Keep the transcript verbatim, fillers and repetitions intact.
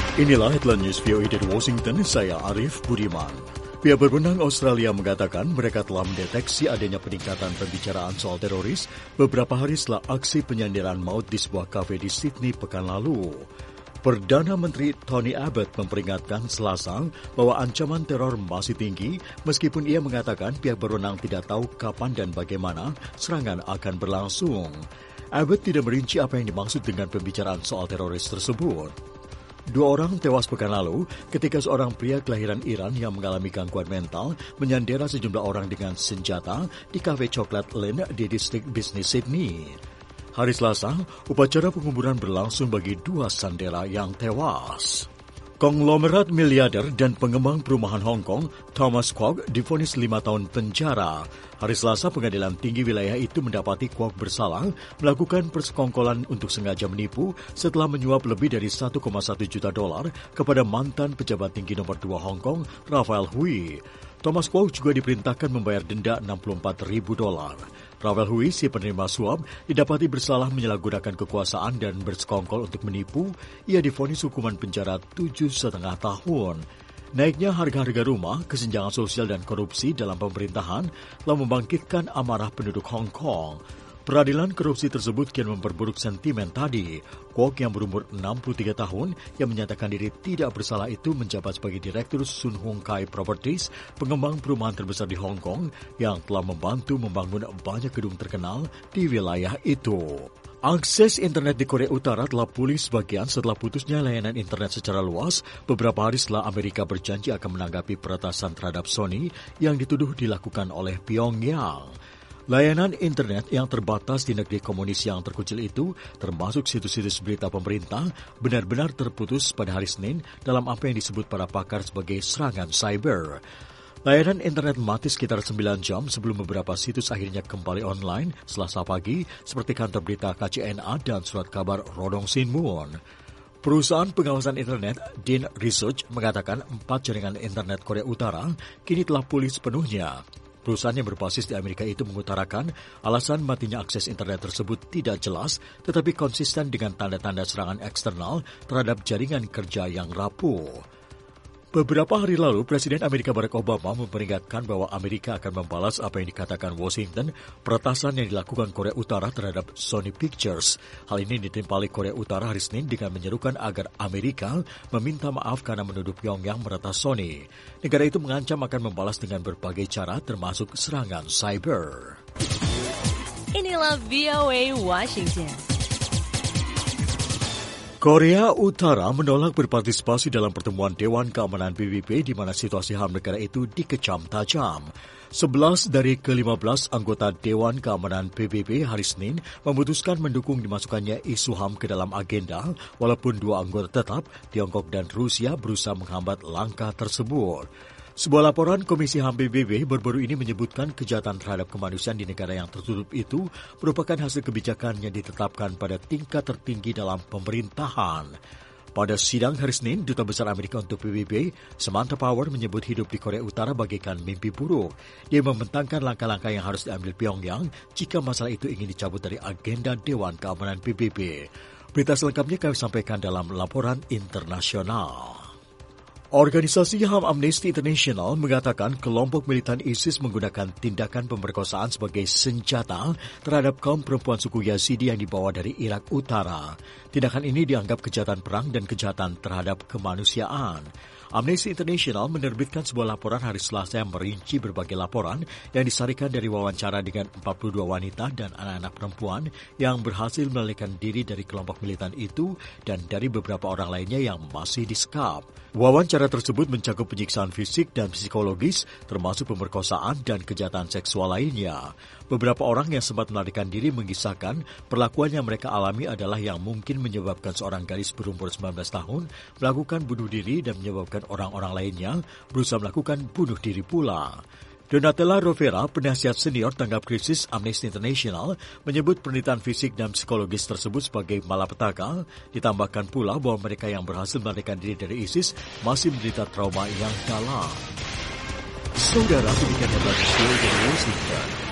Inilah headline news V O A dari Washington, saya Arif Budiman. Pihak berwenang Australia mengatakan mereka telah mendeteksi adanya peningkatan pembicaraan soal teroris beberapa hari setelah aksi penyandaran maut di sebuah kafe di Sydney pekan lalu. Perdana Menteri Tony Abbott memperingatkan Selasa bahwa ancaman teror masih tinggi meskipun ia mengatakan pihak berwenang tidak tahu kapan dan bagaimana serangan akan berlangsung. Abbott tidak merinci apa yang dimaksud dengan pembicaraan soal teroris tersebut. Dua orang tewas pekan lalu ketika seorang pria kelahiran Iran yang mengalami gangguan mental menyandera sejumlah orang dengan senjata di kafe Coklat Lane di distrik bisnis Sydney. Hari Selasa, upacara penguburan berlangsung bagi dua sandera yang tewas. Konglomerat miliarder dan pengembang perumahan Hong Kong, Thomas Kwok, divonis lima tahun penjara. Hari Selasa, pengadilan tinggi wilayah itu mendapati Kwok bersalah melakukan persekongkolan untuk sengaja menipu setelah menyuap lebih dari satu koma satu juta dolar kepada mantan pejabat tinggi nomor dua Hong Kong, Rafael Hui. Thomas Kwok juga diperintahkan membayar denda enam puluh empat ribu dolar. Rafael Hui, si penerima suap, didapati bersalah menyalahgunakan kekuasaan dan bersekongkol untuk menipu. Ia divonis hukuman penjara tujuh setengah tahun. Naiknya harga-harga rumah, kesenjangan sosial dan korupsi dalam pemerintahan telah membangkitkan amarah penduduk Hong Kong. Peradilan korupsi tersebut kian memperburuk sentimen tadi. Kwok yang berumur enam puluh tiga tahun yang menyatakan diri tidak bersalah itu menjabat sebagai Direktur Sun Hung Kai Properties, pengembang perumahan terbesar di Hong Kong yang telah membantu membangun banyak gedung terkenal di wilayah itu. Akses internet di Korea Utara telah pulih sebagian setelah putusnya layanan internet secara luas beberapa hari setelah Amerika berjanji akan menanggapi peretasan terhadap Sony yang dituduh dilakukan oleh Pyongyang. Layanan internet yang terbatas di negeri komunis yang terkucil itu, termasuk situs-situs berita pemerintah, benar-benar terputus pada hari Senin dalam apa yang disebut para pakar sebagai serangan cyber. Layanan internet mati sekitar sembilan jam sebelum beberapa situs akhirnya kembali online Selasa pagi, seperti kantor berita K C N A dan surat kabar Rodong Sinmun. Perusahaan pengawasan internet Dean Research mengatakan empat jaringan internet Korea Utara kini telah pulih sepenuhnya. Perusahaan yang berbasis di Amerika itu mengutarakan alasan matinya akses internet tersebut tidak jelas, tetapi konsisten dengan tanda-tanda serangan eksternal terhadap jaringan kerja yang rapuh. Beberapa hari lalu, Presiden Amerika Barack Obama memperingatkan bahwa Amerika akan membalas apa yang dikatakan Washington, peretasan yang dilakukan Korea Utara terhadap Sony Pictures. Hal ini ditimpali Korea Utara hari Senin dengan menyerukan agar Amerika meminta maaf karena menuduh Pyongyang meretas Sony. Negara itu mengancam akan membalas dengan berbagai cara termasuk serangan cyber. Inilah V O A Washington. Korea Utara menolak berpartisipasi dalam pertemuan Dewan Keamanan P B B di mana situasi H A M negara itu dikecam tajam. sebelas dari ke lima belas anggota Dewan Keamanan P B B hari Senin memutuskan mendukung dimasukkannya isu H A M ke dalam agenda, walaupun dua anggota tetap, Tiongkok dan Rusia, berusaha menghambat langkah tersebut. Sebuah laporan Komisi H A M P B B baru-baru ini menyebutkan kejahatan terhadap kemanusiaan di negara yang tertutup itu merupakan hasil kebijakan yang ditetapkan pada tingkat tertinggi dalam pemerintahan. Pada sidang hari Senin, Duta Besar Amerika untuk P B B, Samantha Power, menyebut hidup di Korea Utara bagaikan mimpi buruk. Dia membentangkan langkah-langkah yang harus diambil Pyongyang jika masalah itu ingin dicabut dari agenda Dewan Keamanan P B B. Berita selengkapnya kami sampaikan dalam laporan internasional. Organisasi H A M Amnesty International mengatakan kelompok militan ISIS menggunakan tindakan pemerkosaan sebagai senjata terhadap kaum perempuan suku Yazidi yang dibawa dari Irak Utara. Tindakan ini dianggap kejahatan perang dan kejahatan terhadap kemanusiaan. Amnesty International menerbitkan sebuah laporan hari Selasa yang merinci berbagai laporan yang disarikan dari wawancara dengan empat puluh dua wanita dan anak-anak perempuan yang berhasil melarikan diri dari kelompok militan itu dan dari beberapa orang lainnya yang masih disekap. Wawancara tersebut mencakup penyiksaan fisik dan psikologis, termasuk pemerkosaan dan kejahatan seksual lainnya. Beberapa orang yang sempat melarikan diri mengisahkan perlakuan yang mereka alami adalah yang mungkin menyebabkan seorang gadis berumur sembilan belas tahun melakukan bunuh diri dan menyebabkan orang-orang lainnya berusaha melakukan bunuh diri pula. Donatella Rovera, penasihat senior tanggap krisis Amnesty International, menyebut penelitian fisik dan psikologis tersebut sebagai malapetaka, ditambahkan pula bahwa mereka yang berhasil melarikan diri dari ISIS masih menderita trauma yang dalam. Saudara, demikian headline dari Washington.